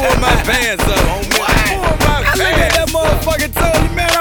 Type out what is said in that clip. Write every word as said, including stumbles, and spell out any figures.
pull my pants up. Pull my pants. I look at that motherfucker told you, man.